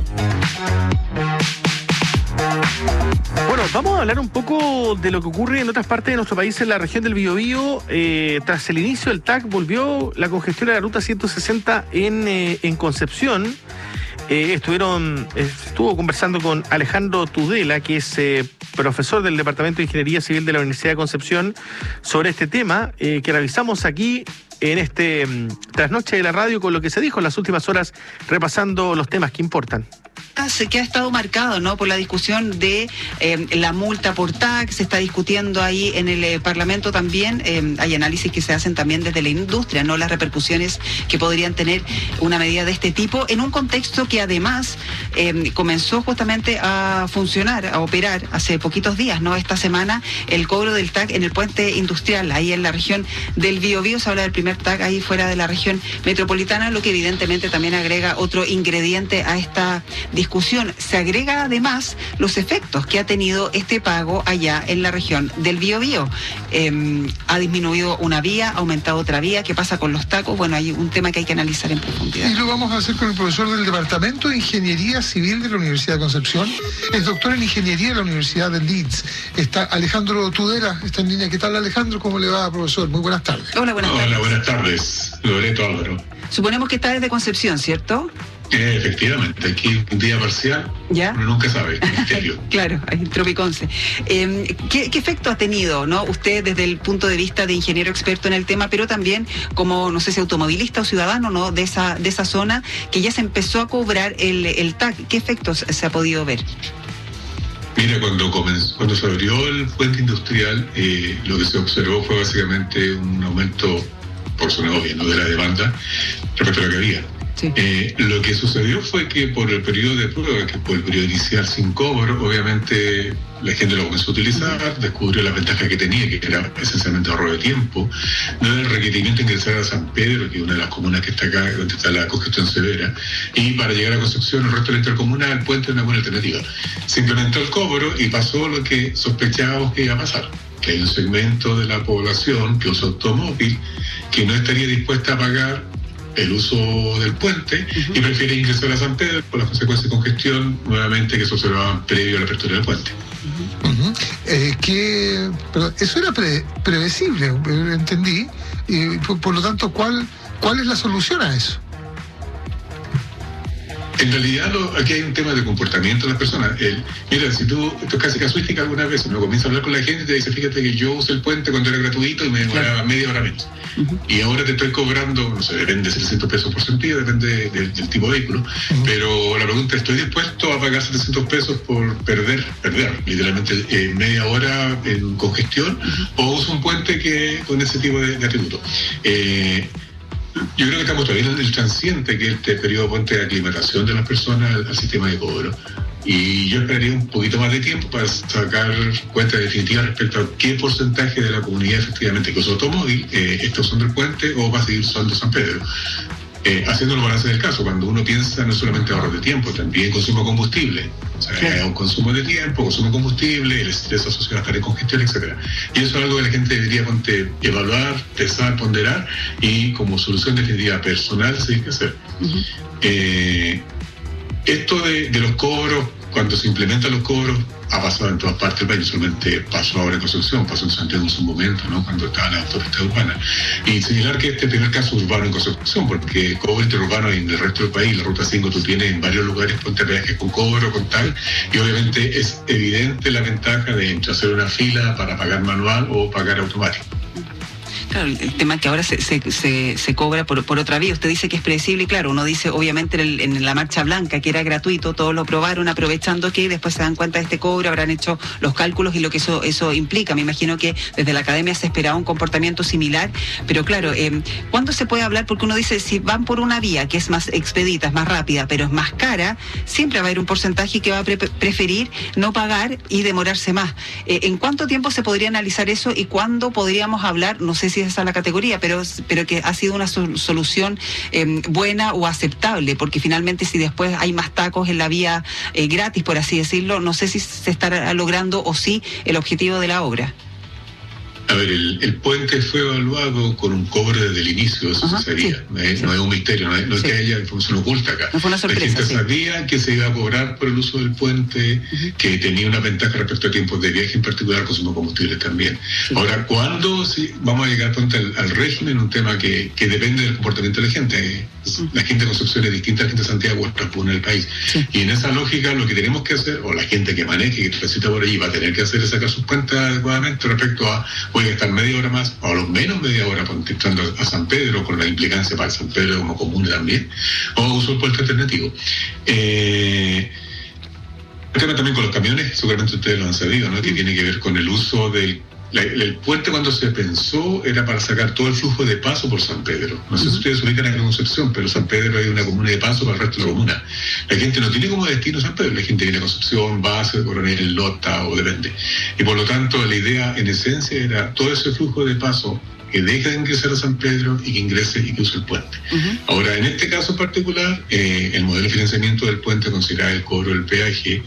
Bueno, vamos a hablar un poco de lo que ocurre en otras partes de nuestro país, en la región del Biobío. Eh, tras el inicio del T A C volvió la congestión de la ruta ciento sesenta en, eh, en Concepción. eh, estuvieron, estuvo conversando con Alejandro Tudela, que es eh, profesor del Departamento de Ingeniería Civil de la Universidad de Concepción, sobre este tema eh, que revisamos aquí en este um, trasnoche de la radio con lo que se dijo en las últimas horas, repasando los temas que importan. Que ha estado marcado, ¿no?, por la discusión de eh, la multa por T A C, se está discutiendo ahí en el eh, Parlamento también, eh, hay análisis que se hacen también desde la industria, ¿no?, las repercusiones que podrían tener una medida de este tipo, en un contexto que además eh, comenzó justamente a funcionar, a operar hace poquitos días, ¿no?, esta semana, el cobro del T A C en el puente industrial, ahí en la región del Biobío, se habla del primer T A C ahí fuera de la región metropolitana, lo que evidentemente también agrega otro ingrediente a esta discusión. discusión. Se agrega además los efectos que ha tenido este pago allá en la región del Biobío. Eh, ha disminuido una vía, ha aumentado otra vía. ¿Qué pasa con los tacos? Bueno, hay un tema que hay que analizar en profundidad. Y lo vamos a hacer con el profesor del Departamento de Ingeniería Civil de la Universidad de Concepción. Es doctor en Ingeniería de la Universidad de Leeds. Está Alejandro Tudela, está en línea. ¿Qué tal, Alejandro? ¿Cómo le va, profesor? Muy buenas tardes. Hola, buenas tardes. Hola, buenas tardes. Loreto Álvaro. Suponemos que está desde Concepción, ¿cierto? Eh, efectivamente, aquí un día parcial, ¿ya? Uno nunca sabe, misterio. Claro, hay Tropiconce. Eh, ¿qué, ¿Qué efecto ha tenido, no, usted desde el punto de vista de ingeniero experto en el tema, pero también como, no sé si automovilista o ciudadano, ¿no?, de esa, de esa zona, que ya se empezó a cobrar el, el T A C? ¿Qué efectos se ha podido ver? Mira, cuando comenzó, cuando se abrió el puente industrial, eh, lo que se observó fue básicamente un aumento, por supuesto, obvio, ¿no?, de la demanda respecto a lo que había. Sí. Eh, lo que sucedió fue que por el periodo de prueba, que por el periodo inicial sin cobro, obviamente la gente lo comenzó a utilizar, uh-huh. descubrió la ventaja que tenía, que era esencialmente ahorro de tiempo, no era el requerimiento ingresar a San Pedro, que es una de las comunas que está acá, donde está la congestión severa, y para llegar a Concepción, el resto de la intercomunal, el puente es una buena alternativa. Se implementó el cobro y pasó lo que sospechábamos que iba a pasar, que hay un segmento de la población que usa automóvil, que no estaría dispuesta a pagar el uso del puente uh-huh. y prefiere ingresar a San Pedro por las consecuencias de congestión nuevamente que se observaban previo a la apertura del puente. Uh-huh. Uh-huh. Eh, que, pero eso era pre, previsible, entendí, y por, por lo tanto, ¿cuál, ¿cuál es la solución a eso? En realidad, lo, aquí hay un tema de comportamiento de las personas. El, mira, si tú, esto es casi casuística alguna vez, uno comienza a hablar con la gente y te dice, fíjate que yo usé el puente cuando era gratuito y me demoraba claro. media hora menos. Uh-huh. Y ahora te estoy cobrando, no sé, depende de setecientos pesos por sentido, depende de, de, del tipo de vehículo. Uh-huh. Pero la pregunta, ¿estoy dispuesto a pagar setecientos pesos por perder, perder literalmente eh, media hora en congestión? Uh-huh. ¿O uso un puente que con ese tipo de, de atributo? Eh, Yo creo que estamos todavía en el transiente, que es este periodo de puente de aclimatación de las personas al, al sistema de cobro. Y yo esperaría un poquito más de tiempo para sacar cuenta definitiva respecto a qué porcentaje de la comunidad efectivamente que usa automóvil eh, está usando el puente o va a seguir usando San Pedro. Eh, haciendo el balance del caso, cuando uno piensa no solamente ahorro de tiempo, también consumo de combustible. O sea, claro. hay un consumo de tiempo, consumo de combustible, el estrés asociado a estar en congestión, etcétera. Y eso es algo que la gente debería ponte, evaluar, pesar, ponderar y como solución definitiva personal se tiene que hacer. Uh-huh. Eh, esto de, de los cobros, cuando se implementan los cobros, ha pasado en todas partes del país, solamente pasó ahora en Concepción, pasó en Santiago en su momento, ¿no?, cuando estaba la autopista urbana. Y señalar que este primer caso urbano en Concepción, porque cobro interurbano en el resto del país, la ruta cinco tú tienes en varios lugares ponte peajes con cobro, con tal, y obviamente es evidente la ventaja de hacer una fila para pagar manual o pagar automático. Claro, el tema es que ahora se, se, se, se cobra por, por otra vía. Usted dice que es predecible y claro, uno dice obviamente en, el, en la marcha blanca que era gratuito, todos lo probaron aprovechando que después se dan cuenta de este cobro, habrán hecho los cálculos y lo que eso, eso implica. Me imagino que desde la academia se esperaba un comportamiento similar, pero claro, eh, ¿cuándo se puede hablar? Porque uno dice, si van por una vía que es más expedita, es más rápida, pero es más cara, siempre va a haber un porcentaje que va a pre- preferir no pagar y demorarse más. Eh, ¿En cuánto tiempo se podría analizar eso y cuándo podríamos hablar, no sé si esa es la categoría, pero, pero que ha sido una sol- solución eh, buena o aceptable, porque finalmente si después hay más tacos en la vía eh, gratis, por así decirlo, no sé si se estará logrando o sí el objetivo de la obra? A ver, el, el puente fue evaluado con un cobre desde el inicio, eso Ajá, se sabía. sí, no, es, sí. no es un misterio, no es, no es Sí. que haya información oculta acá. No fue una sorpresa, La gente sí. sabía que se iba a cobrar por el uso del puente, Ujú. que tenía una ventaja respecto a tiempos de viaje, en particular consumo combustibles también. Sí. Ahora, ¿cuándo sí, vamos a llegar ponte, al, al régimen? Un tema que, que depende del comportamiento de la gente. La gente de Concepción es distinta a la gente de Santiago, otra en el país. Sí. Y en esa lógica lo que tenemos que hacer, o la gente que maneje, que transita por allí, va a tener que hacer es sacar sus cuentas adecuadamente respecto a, voy a estar media hora más, o a lo menos media hora entrando a San Pedro, con la implicancia para San Pedro como común también, o uso el puente alternativo. Eh, el tema también con los camiones, seguramente ustedes lo han sabido, ¿no? Que tiene que ver con el uso del La, el puente, cuando se pensó, era para sacar todo el flujo de paso por San Pedro. No sé uh-huh. si ustedes se ubican en Concepción, pero San Pedro hay una comuna de paso para el resto de la comuna. La gente no tiene como destino San Pedro, la gente viene a Concepción, Base, Coronel, Lota o depende. Y por lo tanto, la idea en esencia era todo ese flujo de paso que deje de ingresar a San Pedro y que ingrese y que use el puente. Uh-huh. Ahora, en este caso particular, eh, el modelo de financiamiento del puente considera el cobro del peaje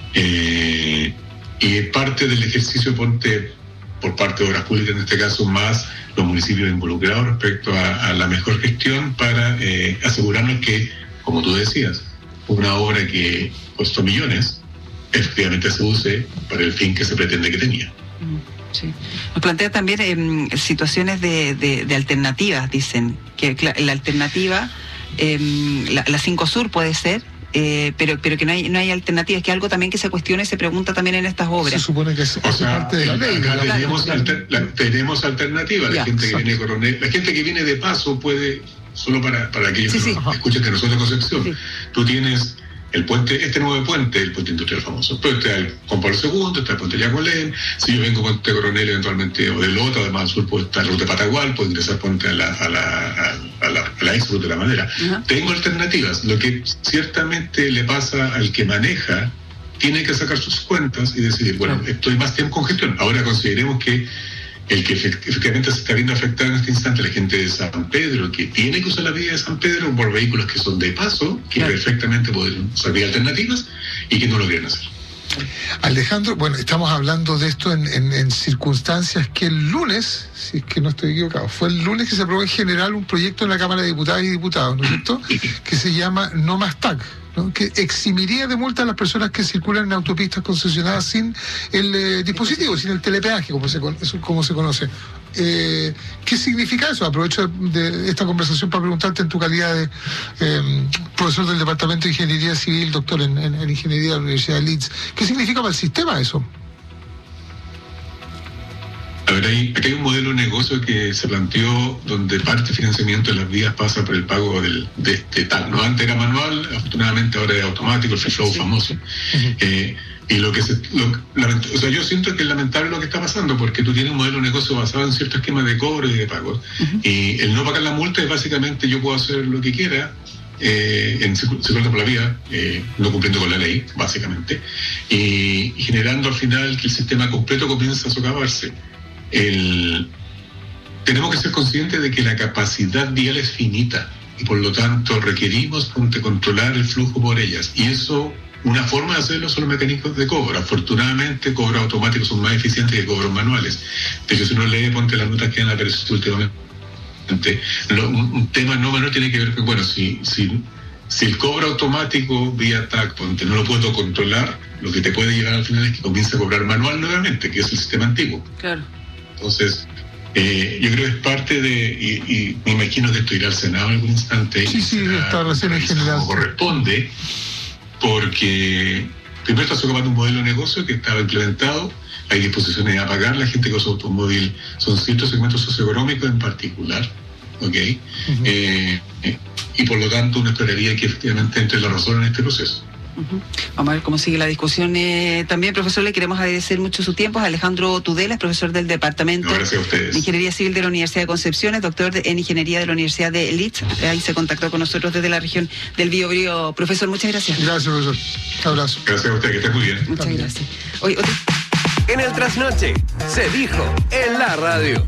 eh, y parte del ejercicio ponte por parte de Obras Públicas, en este caso, más los municipios involucrados respecto a, a la mejor gestión para eh, asegurarnos que, como tú decías, una obra que costó millones, efectivamente se use para el fin que se pretende que tenía. Sí. Nos plantea también eh, situaciones de, de, de alternativas, dicen, que la alternativa, eh, la, la cinco Sur puede ser, Eh, pero pero que no hay no hay alternativas, que algo también que se cuestiona y se pregunta también en estas obras. Se supone que es, o sea, parte de la ley. Acá tenemos, claro. alter, la, tenemos alternativas. La ya, gente exacto. que viene coronel, la gente que viene de paso puede, solo para, para aquellos sí, que sí. no escuchan que nosotros de Concepción, sí. tú tienes el puente, este nuevo puente, el puente industrial famoso, pero está el Juan Pablo segundo, está el puente Yacolén, si yo vengo Puente Coronel eventualmente, o de Lota, además al sur, puede estar Ruta Patagual, puedo ingresar puente a la, a la, a la, a la ex Ruta de la Madera. Uh-huh. Tengo alternativas, lo que ciertamente le pasa al que maneja, tiene que sacar sus cuentas y decidir, bueno, uh-huh. estoy más tiempo con gestión, ahora consideremos que el que efectivamente se está viendo afectado en este instante, la gente de San Pedro, que tiene que usar la vía de San Pedro por vehículos que son de paso, que claro. perfectamente pueden usar vías alternativas y que no lo quieren hacer. Alejandro, bueno, estamos hablando de esto en, en, en circunstancias que el lunes, si es que no estoy equivocado, fue el lunes que se aprobó en general un proyecto en la Cámara de Diputadas y Diputados, ¿no es cierto?, que se llama No Más T A C, ¿no?, que eximiría de multa a las personas que circulan en autopistas concesionadas sin el eh, dispositivo, sin el telepeaje, como se, como se conoce. Eh, ¿Qué significa eso? Aprovecho de esta conversación para preguntarte en tu calidad de eh, profesor del Departamento de Ingeniería Civil, doctor en, en, en Ingeniería de la Universidad de Leeds. ¿Qué significa para el sistema eso? A ver, hay, aquí hay un modelo de negocio que se planteó donde parte del financiamiento de las vías pasa por el pago del, de este tal. ¿No? Antes era manual, afortunadamente ahora es automático, el free flow sí. famoso. Uh-huh. Eh, y lo que se, lo, lament, o sea, yo siento que es lamentable lo que está pasando, porque tú tienes un modelo de negocio basado en cierto esquema de cobro y de pago. Uh-huh. Y el no pagar la multa es básicamente yo puedo hacer lo que quiera, eh, en circulando por la vía, eh, no cumpliendo con la ley, básicamente, y, y generando al final que el sistema completo comienza a socavarse. El, tenemos que ser conscientes de que la capacidad vial es finita y por lo tanto requerimos controlar el flujo por ellas, y eso, una forma de hacerlo son los mecanismos de cobro. Afortunadamente cobros automáticos son más eficientes que cobros manuales, pero si uno lee, ponte las notas que han aparecido últimamente, lo, un, un tema no menor tiene que ver con, bueno, si, si, si el cobro automático vía T A C, ponte, no lo puedo controlar, lo que te puede llevar al final es que comience a cobrar manual nuevamente, que es el sistema antiguo. Claro. Entonces, eh, yo creo que es parte de, y, y me imagino que esto irá al Senado en algún instante. Sí, sí, está recién en general. Como corresponde, porque primero está socavando un modelo de negocio que estaba implementado, hay disposiciones a pagar, la gente que usa automóvil, son ciertos segmentos socioeconómicos en particular, ¿ok? Uh-huh. eh, y por lo tanto uno esperaría que efectivamente entre la razón en este proceso. Uh-huh. Vamos a ver cómo sigue la discusión. Eh, también, profesor, le queremos agradecer mucho su tiempo. Alejandro Tudela, profesor del Departamento no, de Ingeniería Civil de la Universidad de Concepción, doctor de, en Ingeniería de la Universidad de Leeds. Ahí se contactó con nosotros desde la región del Biobío. Profesor, muchas gracias. Gracias, profesor. Un abrazo. Gracias a usted, que esté muy bien. Muchas También. gracias. Hoy, otro... En el trasnoche, se dijo en la radio.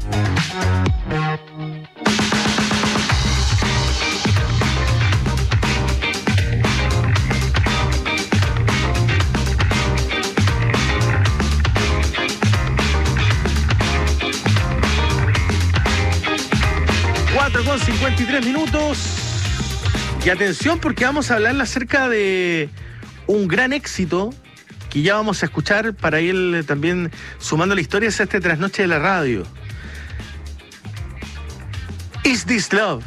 con cincuenta y tres minutos. Y atención porque vamos a hablar acerca de un gran éxito que ya vamos a escuchar para ir también sumando la historia a este trasnoche de la radio. Is This Love?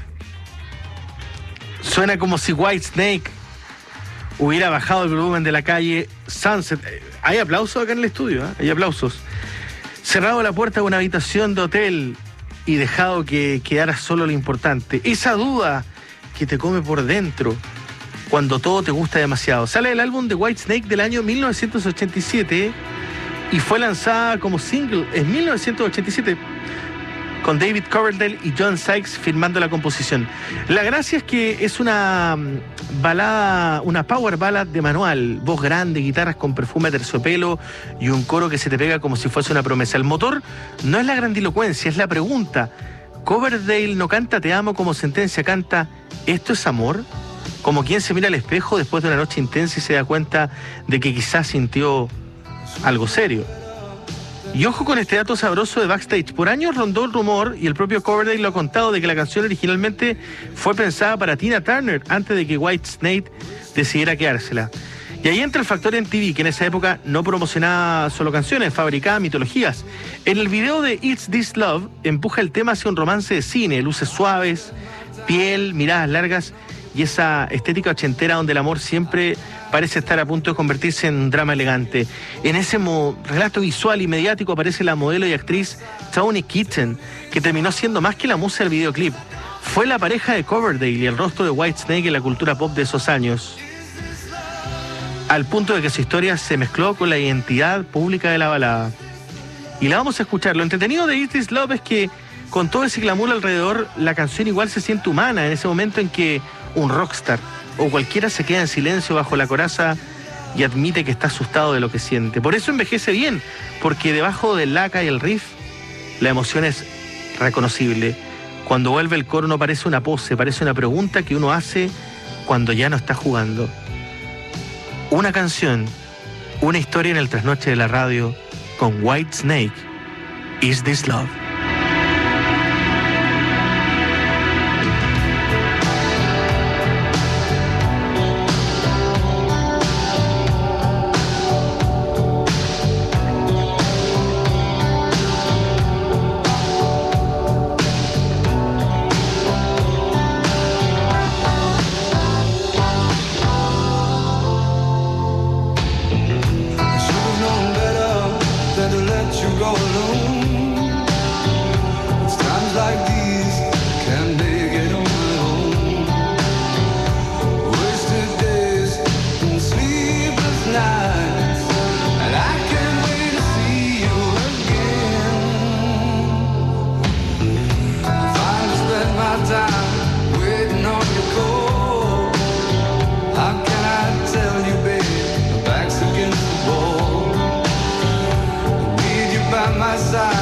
Suena como si Whitesnake hubiera bajado el volumen de la calle Sunset. Hay aplausos acá en el estudio, ¿eh? Hay aplausos. Cerrado la puerta de una habitación de hotel y dejado que quedara solo lo importante. Esa duda que te come por dentro cuando todo te gusta demasiado. Sale el álbum de Whitesnake del año mil novecientos ochenta y siete y fue lanzada como single en mil novecientos ochenta y siete con David Coverdale y John Sykes firmando la composición. La gracia es que es una balada, una power ballad de manual, voz grande, guitarras con perfume de terciopelo y un coro que se te pega como si fuese una promesa. El motor no es la grandilocuencia, es la pregunta. Coverdale no canta te amo como sentencia, canta ¿esto es amor? Como quien se mira al espejo después de una noche intensa y se da cuenta de que quizás sintió algo serio. Y ojo con este dato sabroso de backstage. Por años rondó el rumor, y el propio Coverdale lo ha contado, de que la canción originalmente fue pensada para Tina Turner antes de que Whitesnake decidiera quedársela. Y ahí entra el factor M T V, que en esa época no promocionaba solo canciones, fabricaba mitologías. En el video de It's This Love empuja el tema hacia un romance de cine, luces suaves, piel, miradas largas y esa estética ochentera donde el amor siempre parece estar a punto de convertirse en un drama elegante. En ese relato visual y mediático aparece la modelo y actriz Toni Keaton, que terminó siendo más que la musa del videoclip. Fue la pareja de Coverdale y el rostro de Whitesnake en la cultura pop de esos años, al punto de que su historia se mezcló con la identidad pública de la balada. Y la vamos a escuchar. Lo entretenido de Is This Love es que con todo ese glamour alrededor, la canción igual se siente humana en ese momento en que un rockstar o cualquiera se queda en silencio bajo la coraza y admite que está asustado de lo que siente. Por eso envejece bien, porque debajo del laca y el riff, la emoción es reconocible. Cuando vuelve el coro no parece una pose, parece una pregunta que uno hace cuando ya no está jugando. Una canción, una historia en el trasnoche de la radio con Whitesnake, Is This Love? My side